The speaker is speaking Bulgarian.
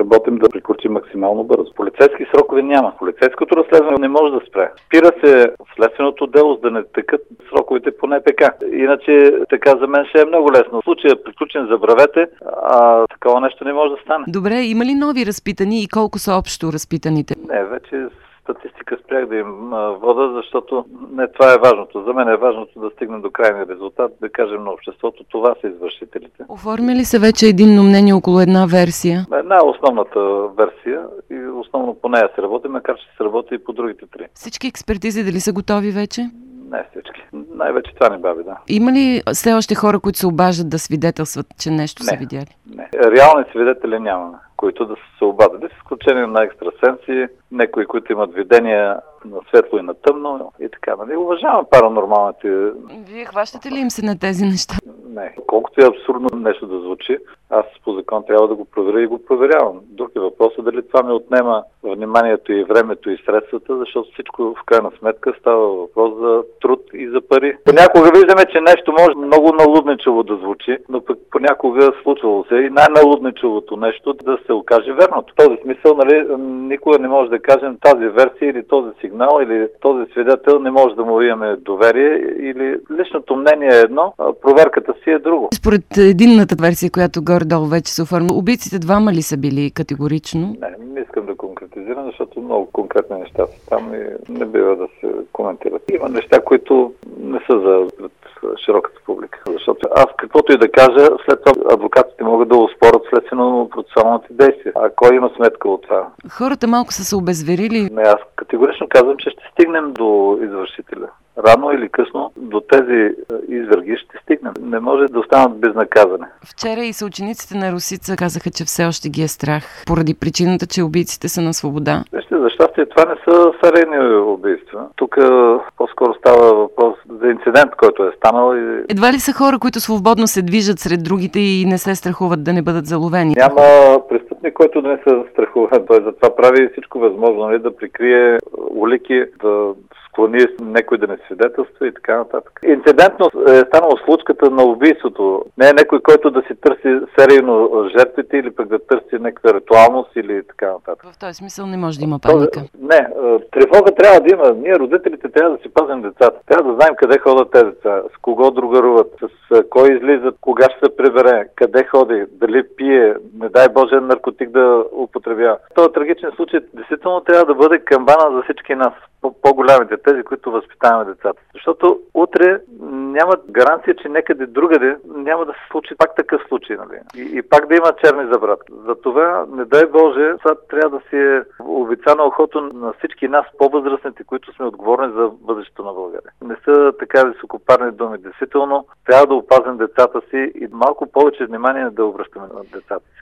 работим да приключим максимално бързо. Полицейски срокове няма. Полицейското разследване не може да спре. Спира се следственото дело, за да не текат сроковете по НПК. Иначе така за мен ще е много лесно. В случая е приключен, забравете, а такова нещо не може да стане. Добре, има ли нови разпитани и колко са общо разпитаните? Не, вече статистика спрях да им вода, защото не това е важното. За мен е важното да стигнем до крайния резултат, да кажем на обществото, това са извършителите. Оформя ли се вече единно мнение около една версия? Една е основната версия и основно по нея се работи, макар че се работи и по другите три. Всички експертизи дали са готови вече? Не всички. Най-вече това не бави, да. Има ли все още хора, които се обаждат да свидетелстват, че нещо са видяли? Не. Реални свидетели нямаме, които да са се обадили, с изключение на екстрасенси, някои, които имат видения на светло и на тъмно и така. Нали? Уважавам паранормалните. Вие хващате ли им се на тези неща? Не. Колкото е абсурдно нещо да звучи, аз по закон трябва да го проверя и го проверявам. Друг е въпросът дали това ми отнема вниманието и времето и средствата, защото всичко в крайна сметка става въпрос за труд и за пари. Понякога виждаме, че нещо може много налудничево да звучи, но пък понякога случвало се и най-налудничевото нещо да се окаже верното. В този смисъл, нали, никога не може да кажем тази версия или този сигнал или този свидетел не може да му имаме доверие или личното мнение е едно, а проверката си е друго. Според единната версия, която горе-долу вече се оформя, убийците двама ли са били категорично? Не искам да конкретизирам, защото много конкретни неща са там и не бива да се коментират. Има неща, които не са за широката публика. Защото аз каквото и да кажа, след това адвокатите могат да оспорят следствено-процесуалните действия. А кой има сметка от това? Хората малко са се обезверили. Не, аз категорично казвам, че ще стигнем до извършителя. Рано или късно до тези изверги ще стигнем. Не може да останат безнаказани. Вчера и съучениците на Росица казаха, че все още ги е страх, поради причината, че убийците са на свобода. Вижте, за щастие това не са серийни убийства. Тук по-скоро става въпрос за инцидент, който е станал. Едва ли са хора, които свободно се движат сред другите и не се страхуват да не бъдат заловени? Няма престъпник, който да не се страхува. Той затова прави всичко възможно, да прикрие улики, да склони някой да не свидетелства и така нататък. Инцидентно е станало случката на убийството. Не е някой, който да си търси серийно жертвите или пък да търси някаква ритуалност или така нататък. В този смисъл не може да има паника. Не, тревога трябва да има. Ние, родителите, трябва да си пазим децата. Трябва да знаем къде ходят тези деца, с кого другаруват, с кой излизат, кога ще се прибере, къде ходи, дали пие, не дай Боже наркотик да употребява. В този трагичен случай действително трябва да бъде камбана за всички нас, по-голямите, тези, които възпитаваме децата. Защото утре няма гаранция, че някъде другаде няма да се случи пак такъв случай, нали? И пак да има черни забратки. Затова, не дай Боже, сега трябва да си е обица на ухото на всички нас, по-възрастните, които сме отговорни за бъдещето на България. Не са така високопарни думи. Действително, трябва да опазим децата си и малко повече внимание да обръщаме на децата си.